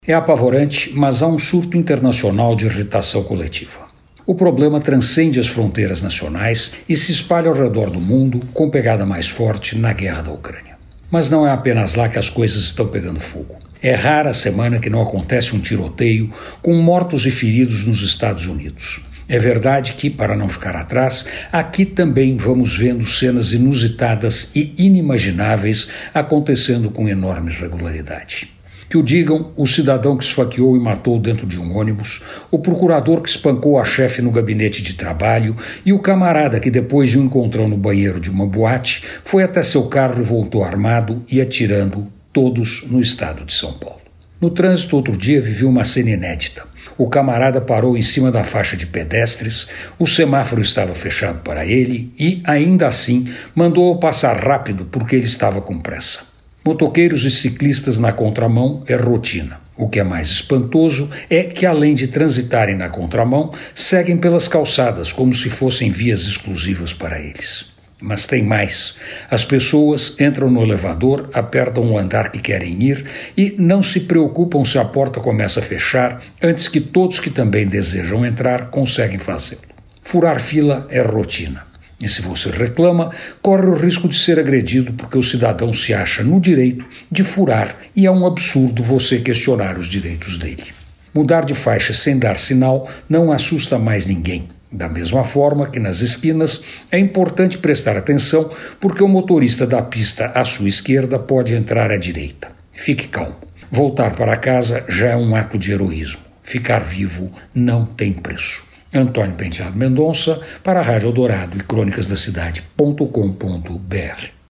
É apavorante, mas há um surto internacional de irritação coletiva. O problema transcende as fronteiras nacionais e se espalha ao redor do mundo, com pegada mais forte na guerra da Ucrânia. Mas não é apenas lá que as coisas estão pegando fogo. É rara a semana que não acontece um tiroteio com mortos e feridos nos Estados Unidos. É verdade que, para não ficar atrás, aqui também vamos vendo cenas inusitadas e inimagináveis acontecendo com enorme regularidade. Que o digam o cidadão que esfaqueou e matou dentro de um ônibus, o procurador que espancou a chefe no gabinete de trabalho e o camarada que, depois de um encontrão no banheiro de uma boate, foi até seu carro e voltou armado e atirando, todos no estado de São Paulo. No trânsito, outro dia, vivi uma cena inédita. O camarada parou em cima da faixa de pedestres, o semáforo estava fechado para ele e, ainda assim, mandou-o passar rápido porque ele estava com pressa. Motoqueiros e ciclistas na contramão é rotina. O que é mais espantoso é que, além de transitarem na contramão, seguem pelas calçadas como se fossem vias exclusivas para eles. Mas tem mais. As pessoas entram no elevador, apertam o andar que querem ir e não se preocupam se a porta começa a fechar antes que todos que também desejam entrar conseguem fazê-lo. Furar fila é rotina. E se você reclama, corre o risco de ser agredido porque o cidadão se acha no direito de furar e é um absurdo você questionar os direitos dele. Mudar de faixa sem dar sinal não assusta mais ninguém. Da mesma forma que nas esquinas é importante prestar atenção porque o motorista da pista à sua esquerda pode entrar à direita. Fique calmo. Voltar para casa já é um ato de heroísmo. Ficar vivo não tem preço. Antônio Penteado Mendonça, para a Rádio Eldorado e crônicasdacidade.com.br.